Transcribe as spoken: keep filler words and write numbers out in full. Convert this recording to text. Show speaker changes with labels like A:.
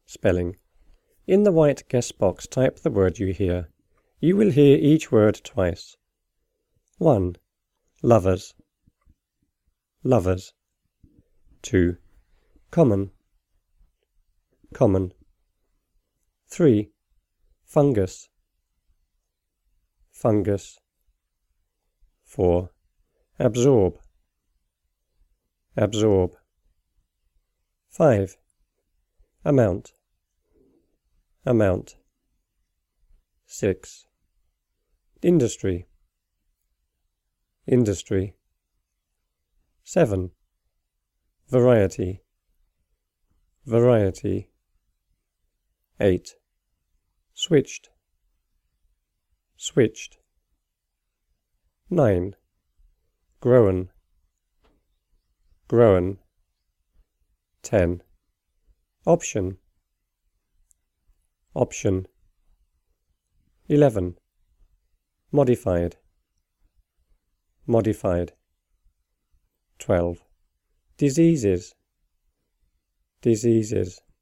A: Spelling. In the white guess box, type the word you hear. You will hear each word twice. one. Lovers. Lovers. two. Common. Common. three. Fungus. Fungus. four. Absorb. Absorb. five. Amount. Amount. six. Industry. Industry. seven. Variety. Variety. eight. Switched. Switched. nine. Grown. Grown. ten. Option. Option. eleven. Modified. Modified. twelve. Diseases. Diseases.